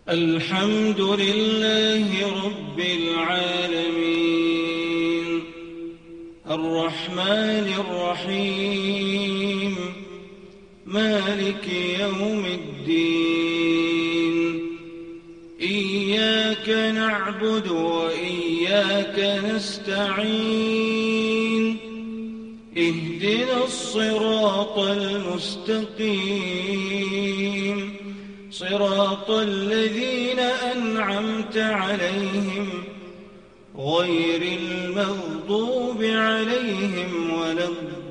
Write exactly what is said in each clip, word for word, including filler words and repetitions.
الحمد لله رب العالمين الرحمن الرحيم مالك يوم الدين إياك نعبد وإياك نستعين اهدنا الصراط المستقيم صراط الذين أنعمت عليهم غير المغضوب عليهم ولا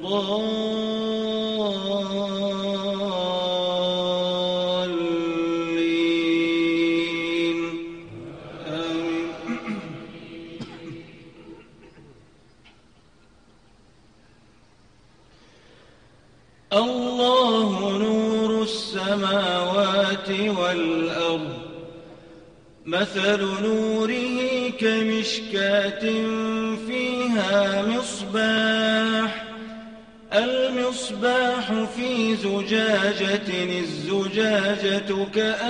الضالين آمين. الله نور السماوات والأرض مثل نوره كمشكاة فيها مصباح المصباح في زجاجة الزجاجة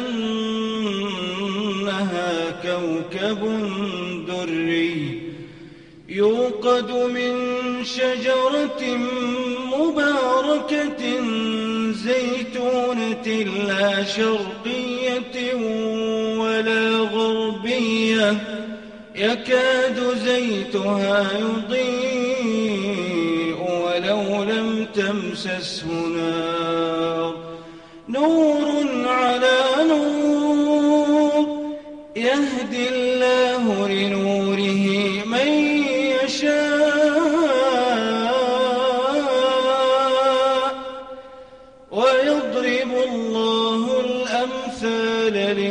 كأنها كوكب دري يوقد من شجرة مباركة زيتونة لا شرقية ولا غربية يكاد زيتها يضيء ولو لم تمسسه نار نور على نور يهدي الله لنوره من يشاء ويضرب الله الأمثال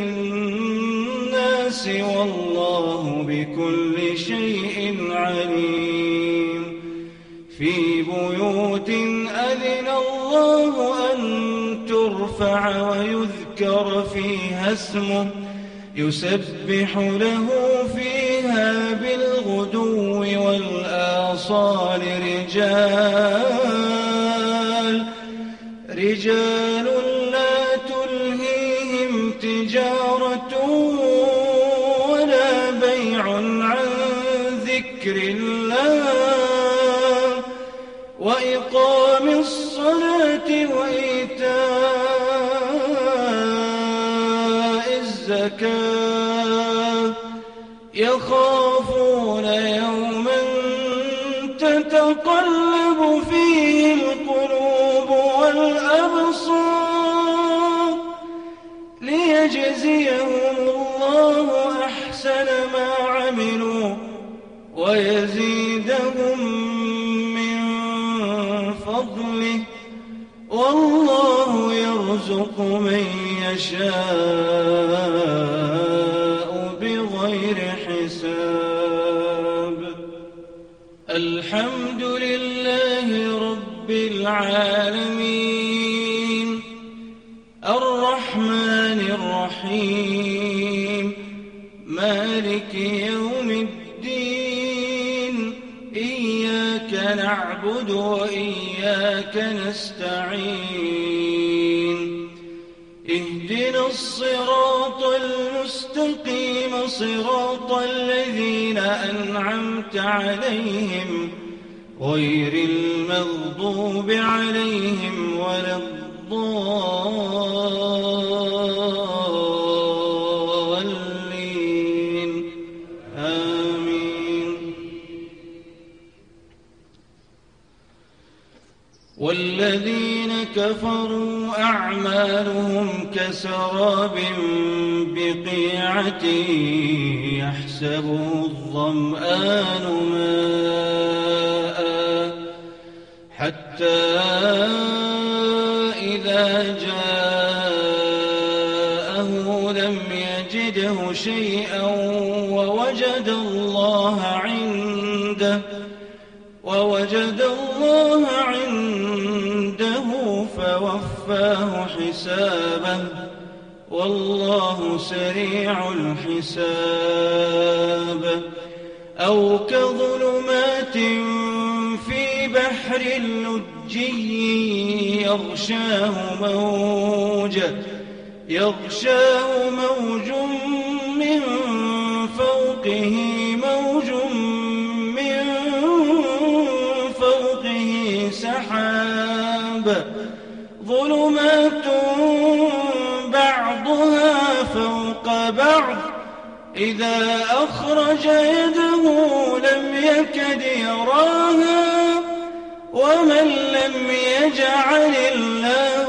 للناس والله بكل شيء عليم في بيوت أذن الله أن ترفع ويذكر فيها اسمه يسبح له فيها بالغدو والآصال رجال رجال لا تلهيهم تجارة ولا بيع عن ذكر الله وإقام الصلاة وإيتاء الزكاة يخافون يوما تتقلب فيه القلوب والأبصار ليجزيهم الله أحسن ما عملوا ويزيدهم من فضله والله يرزق من يشاء بغير حساب الحمد لله رب العالمين الرحمن الرحيم مالك يوم الدين إياك نعبد وإياك نستعين اهدنا الصراط المستقيم صراط الذين أنعمت عليهم غير المغضوب عليهم ولا الضالين آمين. والذين كفروا أعمالهم كسراب بقيعة يحسبه الظمآن ماء حتى إذا جاءه لم يجده شيئا ووجد الله عنده ووجد الله عنده فوفاه حسابه والله سريع الحساب أو كظلمات في بحر لجي يغشاه موج يغشاه موج فوقه موج من فوقه سحاب ظلمات بعضها فوق بعض إذا أخرج يده لم يكد يراها ومن لم يجعل الله